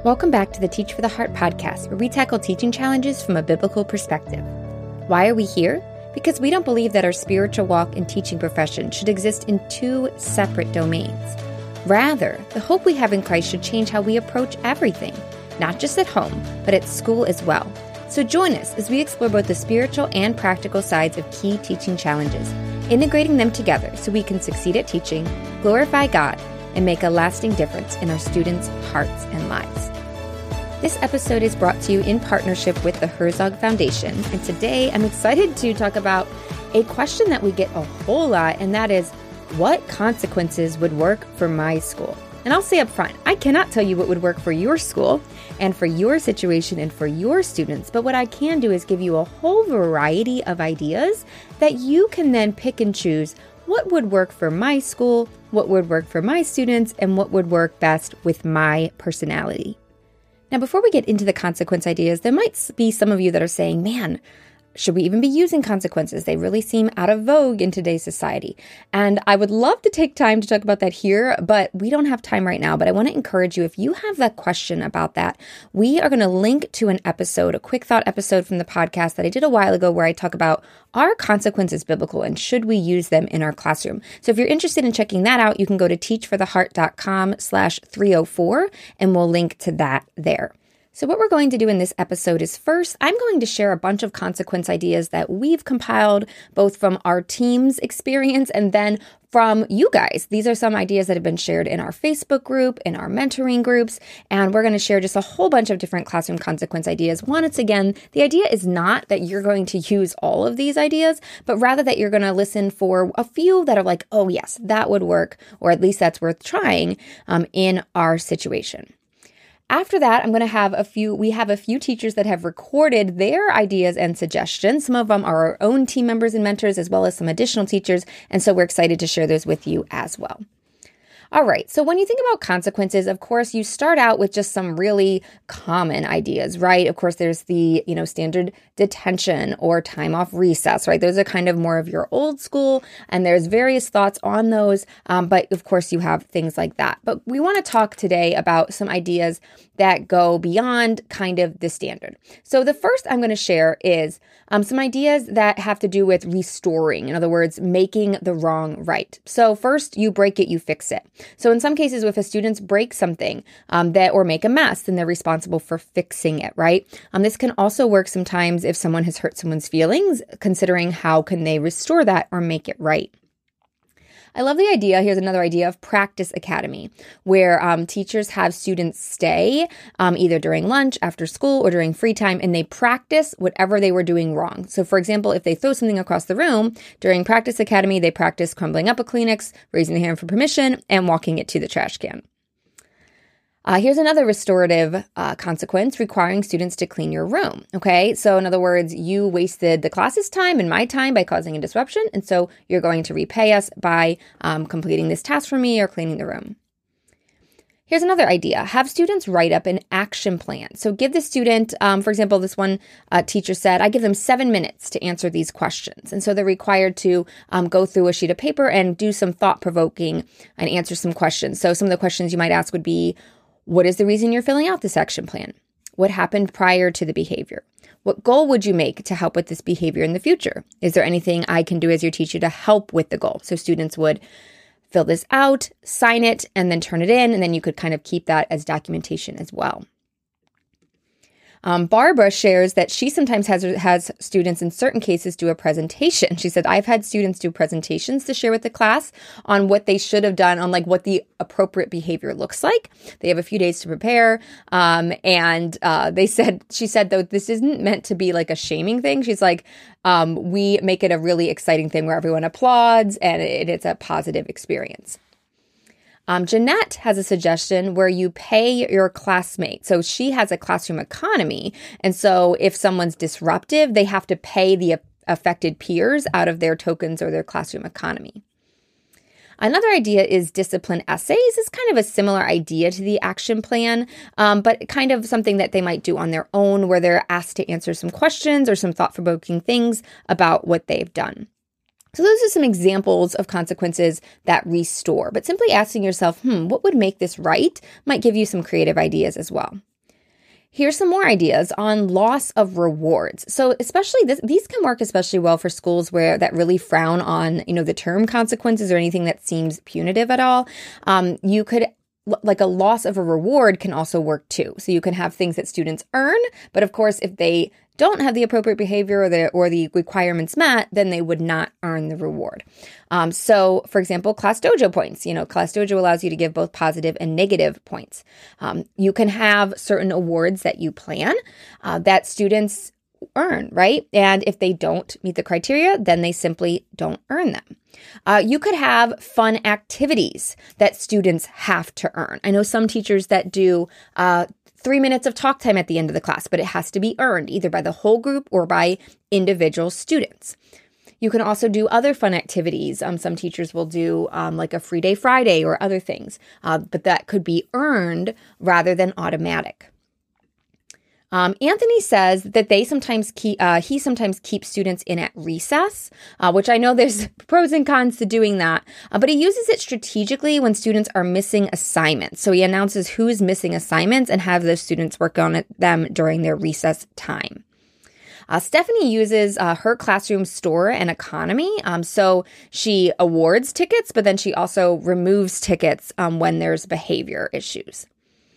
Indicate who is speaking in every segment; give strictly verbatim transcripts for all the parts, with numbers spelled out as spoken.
Speaker 1: Welcome back to the Teach for the Heart podcast, where we tackle teaching challenges from a biblical perspective. Why are we here? Because we don't believe that our spiritual walk and teaching profession should exist in two separate domains. Rather, the hope we have in Christ should change how we approach everything, not just at home, but at school as well. So join us as we explore both the spiritual and practical sides of key teaching challenges, integrating them together so we can succeed at teaching, glorify God, and make a lasting difference in our students' hearts and lives. This episode is brought to you in partnership with the Herzog Foundation, and today I'm excited to talk about a question that we get a whole lot, and that is, what consequences would work for my school? And I'll say up front, I cannot tell you what would work for your school and for your situation and for your students, but what I can do is give you a whole variety of ideas that you can then pick and choose what would work for my school, what would work for my students, and what would work best with my personality. Now, before we get into the consequence ideas, there might be some of you that are saying, man, should we even be using consequences? They really seem out of vogue in today's society. And I would love to take time to talk about that here, but we don't have time right now. But I want to encourage you, if you have that question about that, we are going to link to an episode, a quick thought episode from the podcast that I did a while ago where I talk about, are consequences biblical and should we use them in our classroom? So if you're interested in checking that out, you can go to teachfortheheart.com slash 304 and we'll link to that there. So what we're going to do in this episode is first, I'm going to share a bunch of consequence ideas that we've compiled both from our team's experience and then from you guys. These are some ideas that have been shared in our Facebook group, in our mentoring groups, and we're going to share just a whole bunch of different classroom consequence ideas. Once again, the idea is not that you're going to use all of these ideas, but rather that you're going to listen for a few that are like, oh yes, that would work, or at least that's worth trying um, in our situation. After that, I'm going to have a few, we have a few teachers that have recorded their ideas and suggestions. Some of them are our own team members and mentors, as well as some additional teachers. And so we're excited to share those with you as well. All right, so when you think about consequences, of course, you start out with just some really common ideas, right? Of course, there's the, you know, standard detention or time off recess, right? Those are kind of more of your old school, and there's various thoughts on those, um, but of course, you have things like that. But we want to talk today about some ideas that go beyond kind of the standard. So the first I'm going to share is um, some ideas that have to do with restoring. In other words, making the wrong right. So first, you break it, you fix it. So in some cases, if a student breaks something um, that or make a mess, then they're responsible for fixing it, right? Um, this can also work sometimes if someone has hurt someone's feelings, considering how can they restore that or make it right. I love the idea, here's another idea, of practice academy, where um, teachers have students stay um, either during lunch, after school, or during free time, and they practice whatever they were doing wrong. So for example, if they throw something across the room, during practice academy, they practice crumbling up a Kleenex, raising the hand for permission, and walking it to the trash can. Uh, here's another restorative uh, consequence, requiring students to clean your room, okay? So in other words, you wasted the class's time and my time by causing a disruption, and so you're going to repay us by um, completing this task for me or cleaning the room. Here's another idea. Have students write up an action plan. So give the student, um, for example, this one uh, teacher said, I give them seven minutes to answer these questions. And so they're required to um, go through a sheet of paper and do some thought-provoking and answer some questions. So some of the questions you might ask would be, what is the reason you're filling out this action plan? What happened prior to the behavior? What goal would you make to help with this behavior in the future? Is there anything I can do as your teacher to help with the goal? So students would fill this out, sign it, and then turn it in, and then you could kind of keep that as documentation as well. Um, Barbara shares that she sometimes has has students in certain cases do a presentation. She said, I've had students do presentations to share with the class on what they should have done, on like what the appropriate behavior looks like. They have a few days to prepare. Um, and uh, they said, she said, though, this isn't meant to be like a shaming thing. She's like, um, we make it a really exciting thing where everyone applauds and it, it's a positive experience. Um, Jeanette has a suggestion where you pay your classmate. So she has a classroom economy. And so if someone's disruptive, they have to pay the affected peers out of their tokens or their classroom economy. Another idea is discipline essays. It's kind of a similar idea to the action plan, um, but kind of something that they might do on their own where they're asked to answer some questions or some thought-provoking things about what they've done. So those are some examples of consequences that restore, but simply asking yourself, hmm, what would make this right might give you some creative ideas as well. Here's some more ideas on loss of rewards. So especially this, these can work especially well for schools where that really frown on, you know, the term consequences or anything that seems punitive at all. Um, you could like a loss of a reward can also work too. So you can have things that students earn, but of course, if they don't have the appropriate behavior or the or the requirements met, then they would not earn the reward. Um, so, for example, Class Dojo points. You know, Class Dojo allows you to give both positive and negative points. Um, you can have certain awards that you plan uh, that students earn, right? And if they don't meet the criteria, then they simply don't earn them. Uh, you could have fun activities that students have to earn. I know some teachers that do uh, three minutes of talk time at the end of the class, but it has to be earned either by the whole group or by individual students. You can also do other fun activities. Um, some teachers will do um, like a free day Friday or other things, uh, but that could be earned rather than automatic. Um, Anthony says that they sometimes keep, uh, he sometimes keeps students in at recess, uh, which I know there's pros and cons to doing that, uh, but he uses it strategically when students are missing assignments. So he announces who's missing assignments and have those students work on it, them during their recess time. Uh, Stephanie uses uh, her classroom store and economy. Um, so she awards tickets, but then she also removes tickets um, when there's behavior issues.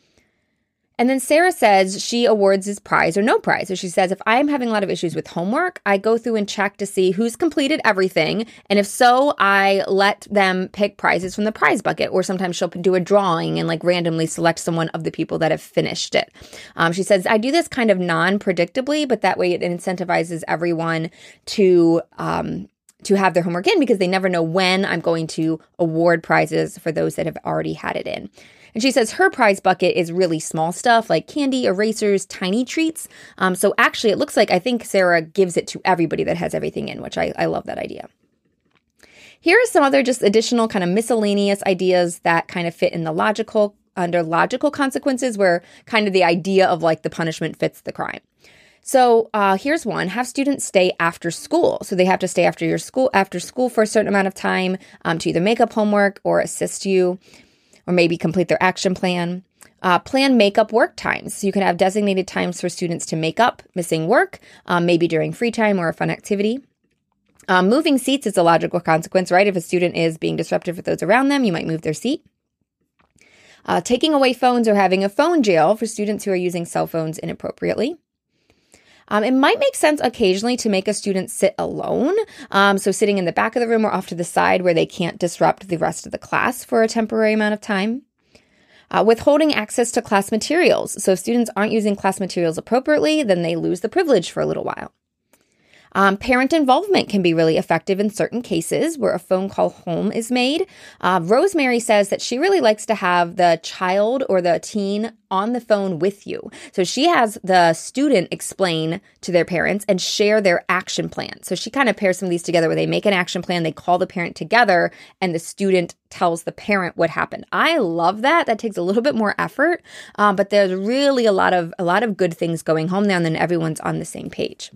Speaker 1: And then Sarah says she awards his prize or no prize. So she says, if I'm having a lot of issues with homework, I go through and check to see who's completed everything. And if so, I let them pick prizes from the prize bucket. Or sometimes she'll do a drawing and like randomly select someone of the people that have finished it. Um, she says, I do this kind of non-predictably, but that way it incentivizes everyone to um, to have their homework in because they never know when I'm going to award prizes for those that have already had it in. And she says her prize bucket is really small stuff like candy, erasers, tiny treats. Um, so actually, it looks like I think Sarah gives it to everybody that has everything in, which I, I love that idea. Here are some other just additional kind of miscellaneous ideas that kind of fit in the logical, under logical consequences where kind of the idea of like the punishment fits the crime. So uh, here's one, have students stay after school. So they have to stay after your school, after school for a certain amount of time um, to either make up homework or assist you, or maybe complete their action plan. Uh, plan make-up work times. So you can have designated times for students to make up missing work, um, maybe during free time or a fun activity. Um, moving seats is a logical consequence, right? If a student is being disruptive with those around them, you might move their seat. Uh, taking away phones or having a phone jail for students who are using cell phones inappropriately. Um, it might make sense occasionally to make a student sit alone, um, so sitting in the back of the room or off to the side where they can't disrupt the rest of the class for a temporary amount of time. Uh, withholding access to class materials. So if students aren't using class materials appropriately, then they lose the privilege for a little while. Um, parent involvement can be really effective in certain cases where a phone call home is made. Uh, Rosemary says that she really likes to have the child or the teen on the phone with you. So she has the student explain to their parents and share their action plan. So she kind of pairs some of these together where they make an action plan, they call the parent together, and the student tells the parent what happened. I love that. That takes a little bit more effort, um, but there's really a lot of a lot of good things going home there, and then everyone's on the same page.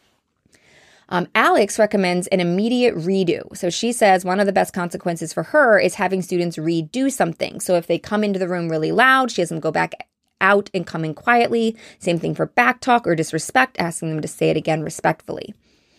Speaker 1: Um, Alex recommends an immediate redo. So she says one of the best consequences for her is having students redo something. So if they come into the room really loud, she has them go back out and come in quietly. Same thing for back talk or disrespect, asking them to say it again respectfully.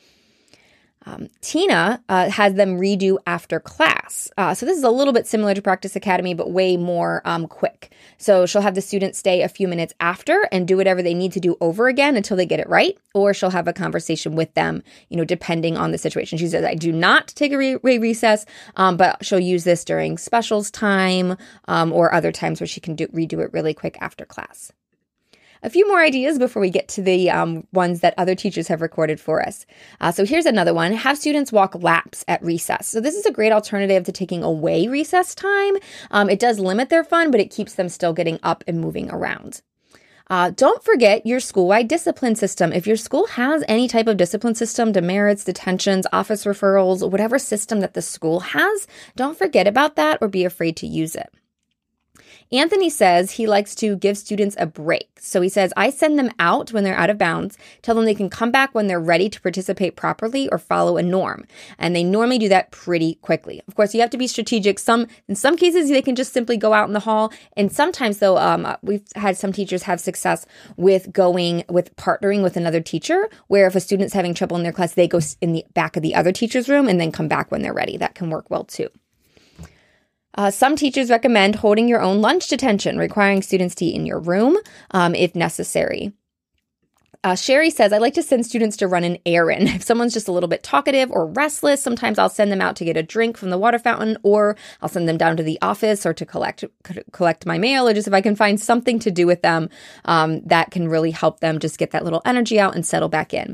Speaker 1: Um, Tina uh, has them redo after class. Uh, so this is a little bit similar to Practice Academy, but way more um, quick. So she'll have the students stay a few minutes after and do whatever they need to do over again until they get it right. Or she'll have a conversation with them, you know, depending on the situation. She says, I do not take a re- re- recess, um, but she'll use this during specials time um, or other times where she can do, redo it really quick after class. A few more ideas before we get to the um, ones that other teachers have recorded for us. Uh, so here's another one. Have students walk laps at recess. So this is a great alternative to taking away recess time. Um, it does limit their fun, but it keeps them still getting up and moving around. Uh, don't forget your school-wide discipline system. If your school has any type of discipline system, demerits, detentions, office referrals, whatever system that the school has, don't forget about that or be afraid to use it. Anthony says he likes to give students a break. So he says, I send them out when they're out of bounds, tell them they can come back when they're ready to participate properly or follow a norm. And they normally do that pretty quickly. Of course, you have to be strategic. Some, in some cases, they can just simply go out in the hall. And sometimes, though, um, we've had some teachers have success with going, with partnering with another teacher, where if a student's having trouble in their class, they go in the back of the other teacher's room and then come back when they're ready. That can work well, too. Uh, some teachers recommend holding your own lunch detention, requiring students to eat in your room um, if necessary. Uh, Sherry says, I like to send students to run an errand. If someone's just a little bit talkative or restless, sometimes I'll send them out to get a drink from the water fountain, or I'll send them down to the office or to collect collect my mail, or just if I can find something to do with them um, that can really help them just get that little energy out and settle back in.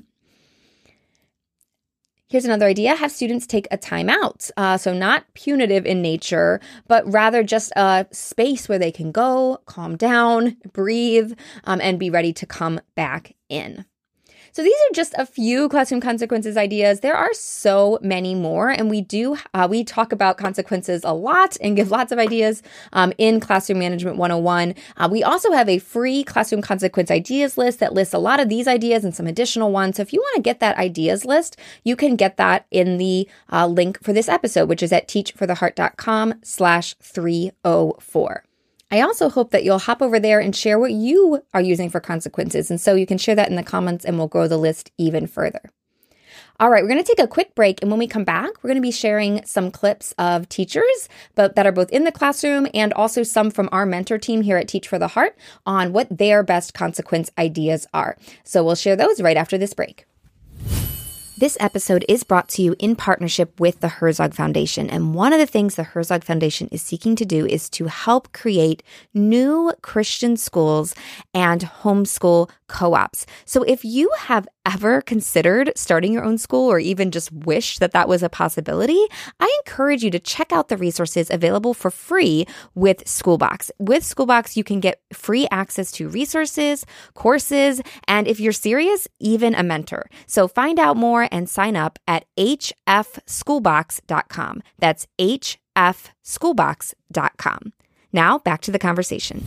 Speaker 1: Here's another idea. Have students take a timeout. Uh, so not punitive in nature, but rather just a space where they can go, calm down, breathe, um, and be ready to come back in. So these are just a few classroom consequences ideas. There are so many more, and we do uh, we talk about consequences a lot and give lots of ideas um, in Classroom Management one oh one. Uh, we also have a free classroom consequence ideas list that lists a lot of these ideas and some additional ones. So if you want to get that ideas list, you can get that in the uh, link for this episode, which is at teachfortheheart.com slash 304. I also hope that you'll hop over there and share what you are using for consequences. And so you can share that in the comments and we'll grow the list even further. All right, we're going to take a quick break. And when we come back, we're going to be sharing some clips of teachers, but that are both in the classroom and also some from our mentor team here at Teach for the Heart on what their best consequence ideas are. So we'll share those right after this break. This episode is brought to you in partnership with the Herzog Foundation. And one of the things the Herzog Foundation is seeking to do is to help create new Christian schools and homeschool co-ops. So if you have ever considered starting your own school or even just wish that that was a possibility, I encourage you to check out the resources available for free with Schoolbox. With Schoolbox, you can get free access to resources, courses, and if you're serious, even a mentor. So find out more and sign up at h f schoolbox dot com. That's h f schoolbox dot com. Now back to the conversation.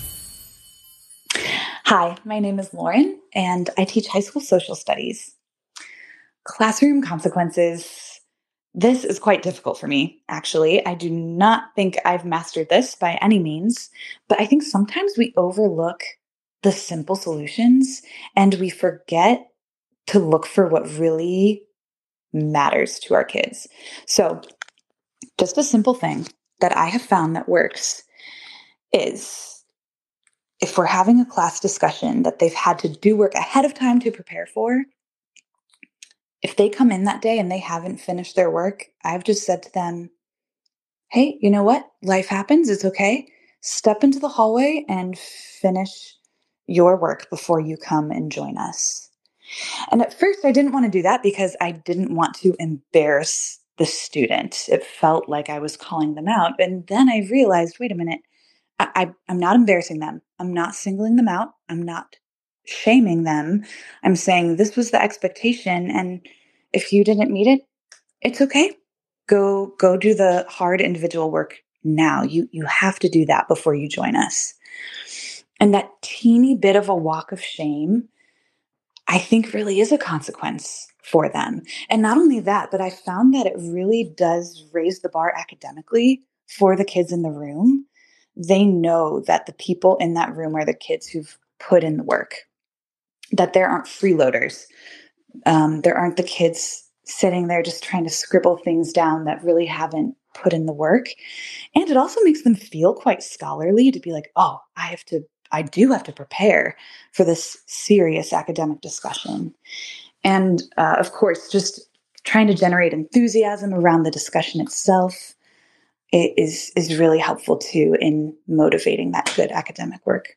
Speaker 2: Hi, my name is Lauren, and I teach high school social studies. Classroom consequences. This is quite difficult for me, actually. I do not think I've mastered this by any means, but I think sometimes we overlook the simple solutions and we forget to look for what really matters to our kids. So just a simple thing that I have found that works is if we're having a class discussion that they've had to do work ahead of time to prepare for, if they come in that day and they haven't finished their work, I've just said to them, hey, you know what? Life happens. It's okay. Step into the hallway and finish your work before you come and join us. And at first, I didn't want to do that because I didn't want to embarrass the student. It felt like I was calling them out. And then I realized, wait a minute, I, I, I'm not embarrassing them. I'm not singling them out. I'm not shaming them. I'm saying this was the expectation. And if you didn't meet it, it's okay. Go, go do the hard individual work now. You, you have to do that before you join us. And that teeny bit of a walk of shame, I think really is a consequence for them. And not only that, but I found that it really does raise the bar academically for the kids in the room. They know that the people in that room are the kids who've put in the work, that there aren't freeloaders. Um, there aren't the kids sitting there just trying to scribble things down that really haven't put in the work. And it also makes them feel quite scholarly to be like, oh, I have to, I do have to prepare for this serious academic discussion. And uh, of course, just trying to generate enthusiasm around the discussion itself It is is really helpful too in motivating that good academic work.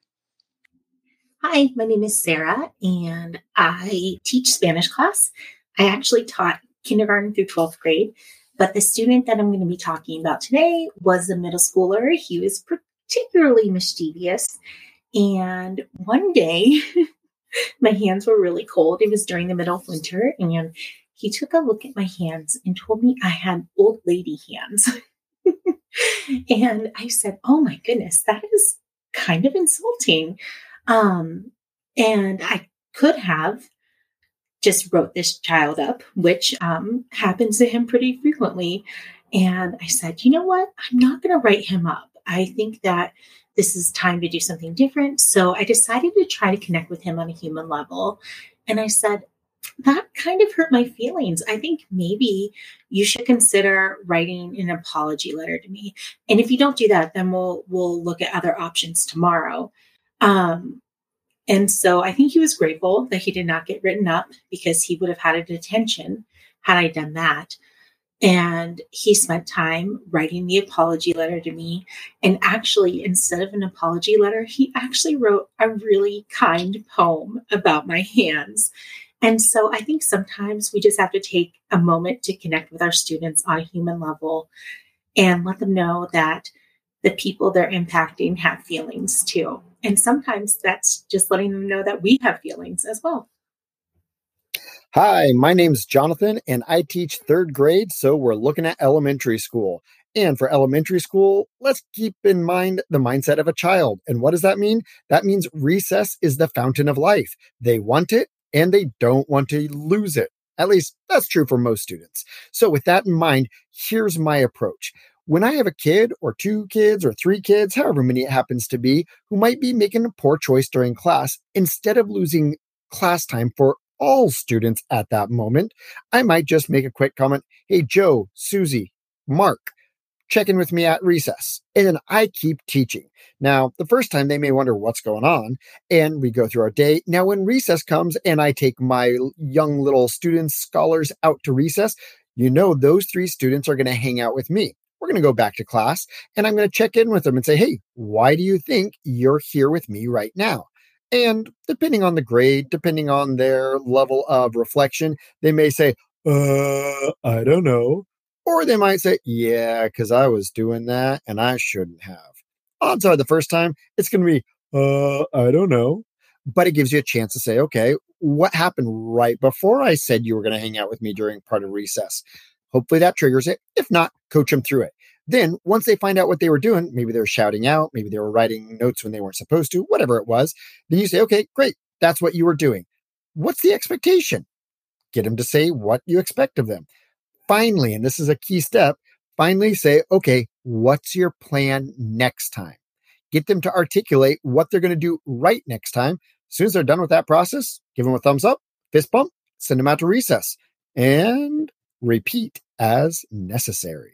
Speaker 3: Hi, my name is Sarah, and I teach Spanish class. I actually taught kindergarten through twelfth grade, but the student that I'm going to be talking about today was a middle schooler. He was particularly mischievous, and one day my hands were really cold. It was during the middle of winter, and he took a look at my hands and told me I had old lady hands. And I said, oh my goodness, that is kind of insulting. Um, and I could have just wrote this child up, which um, happens to him pretty frequently. And I said, you know what? I'm not going to write him up. I think that this is time to do something different. So I decided to try to connect with him on a human level. And I said, that kind of hurt my feelings. I think maybe you should consider writing an apology letter to me. And if you don't do that, then we'll we'll look at other options tomorrow. Um, and so I think he was grateful that he did not get written up, because he would have had a detention had I done that. And he spent time writing the apology letter to me. And actually, instead of an apology letter, he actually wrote a really kind poem about my hands. And so I think sometimes we just have to take a moment to connect with our students on a human level and let them know that the people they're impacting have feelings too. And sometimes that's just letting them know that we have feelings as well.
Speaker 4: Hi, my name's Jonathan, and I teach third grade, so we're looking at elementary school. And for elementary school, let's keep in mind the mindset of a child. And what does that mean? That means recess is the fountain of life. They want it, and they don't want to lose it. At least that's true for most students. So with that in mind, here's my approach. When I have a kid or two kids or three kids, however many it happens to be, who might be making a poor choice during class, instead of losing class time for all students at that moment, I might just make a quick comment. Hey, Joe, Susie, Mark, check in with me at recess. And then I keep teaching. Now, the first time they may wonder what's going on, and we go through our day. Now, when recess comes and I take my young little students, scholars out to recess, you know, those three students are going to hang out with me. We're going to go back to class, and I'm going to check in with them and say, hey, why do you think you're here with me right now? And depending on the grade, depending on their level of reflection, they may say, uh, I don't know. Or they might say, yeah, because I was doing that and I shouldn't have. Odds are the first time it's going to be, uh, I don't know. But it gives you a chance to say, okay, what happened right before I said you were going to hang out with me during part of recess? Hopefully that triggers it. If not, coach them through it. Then once they find out what they were doing, maybe they were shouting out, maybe they were writing notes when they weren't supposed to, whatever it was, then you say, okay, great. That's what you were doing. What's the expectation? Get them to say what you expect of them. Finally, and this is a key step, finally say, okay, what's your plan next time? Get them to articulate what they're going to do right next time. As soon as they're done with that process, give them a thumbs up, fist bump, send them out to recess, and repeat as necessary.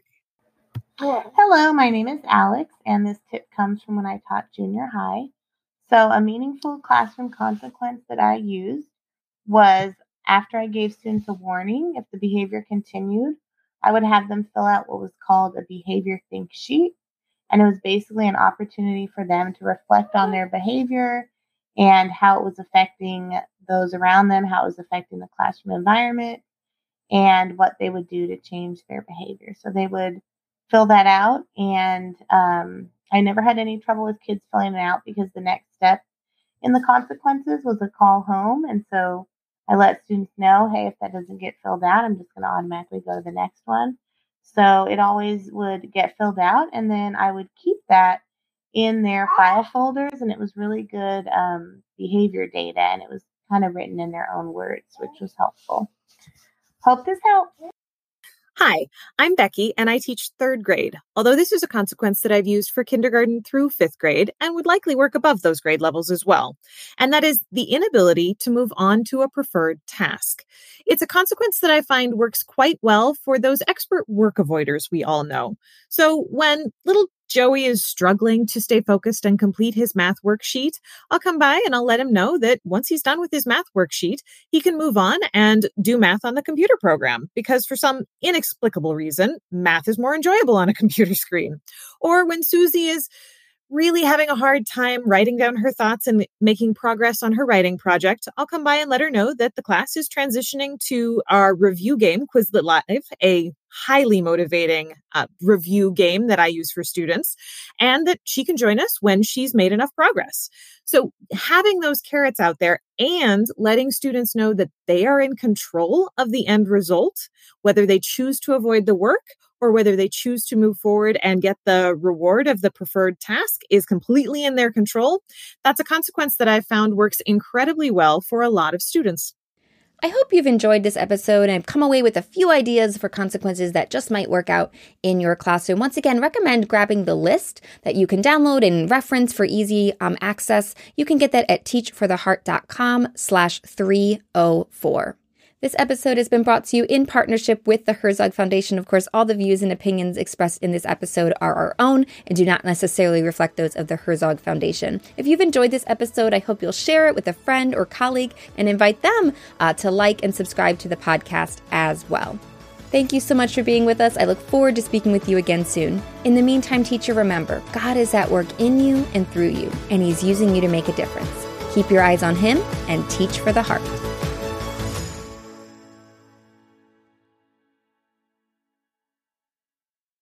Speaker 5: Hello, my name is Alex, and this tip comes from when I taught junior high. So a meaningful classroom consequence that I used was after I gave students a warning, if the behavior continued, I would have them fill out what was called a behavior think sheet. And it was basically an opportunity for them to reflect on their behavior and how it was affecting those around them, how it was affecting the classroom environment, and what they would do to change their behavior. So they would fill that out. And um, I never had any trouble with kids filling it out, because the next step in the consequences was a call home. And so I let students know, hey, if that doesn't get filled out, I'm just going to automatically go to the next one. So it always would get filled out, and then I would keep that in their file folders. And it was really good um, behavior data, and it was kind of written in their own words, which was helpful. Hope this helps.
Speaker 6: Hi, I'm Becky, and I teach third grade, although this is a consequence that I've used for kindergarten through fifth grade and would likely work above those grade levels as well. And that is the inability to move on to a preferred task. It's a consequence that I find works quite well for those expert work avoiders we all know. So when little Joey is struggling to stay focused and complete his math worksheet, I'll come by and I'll let him know that once he's done with his math worksheet, he can move on and do math on the computer program, because for some inexplicable reason, math is more enjoyable on a computer screen. Or when Susie is really having a hard time writing down her thoughts and making progress on her writing project, I'll come by and let her know that the class is transitioning to our review game, Quizlet Live, a highly motivating uh, review game that I use for students, and that she can join us when she's made enough progress. So having those carrots out there and letting students know that they are in control of the end result, whether they choose to avoid the work or whether they choose to move forward and get the reward of the preferred task, is completely in their control. That's a consequence that I've found works incredibly well for a lot of students.
Speaker 1: I hope you've enjoyed this episode and have come away with a few ideas for consequences that just might work out in your classroom. Once again, recommend grabbing the list that you can download and reference for easy um, access. You can get that at teachfortheheart.com slash 304. This episode has been brought to you in partnership with the Herzog Foundation. Of course, all the views and opinions expressed in this episode are our own and do not necessarily reflect those of the Herzog Foundation. If you've enjoyed this episode, I hope you'll share it with a friend or colleague and invite them uh, to like and subscribe to the podcast as well. Thank you so much for being with us. I look forward to speaking with you again soon. In the meantime, teacher, remember, God is at work in you and through you, and He's using you to make a difference. Keep your eyes on Him and teach for the heart.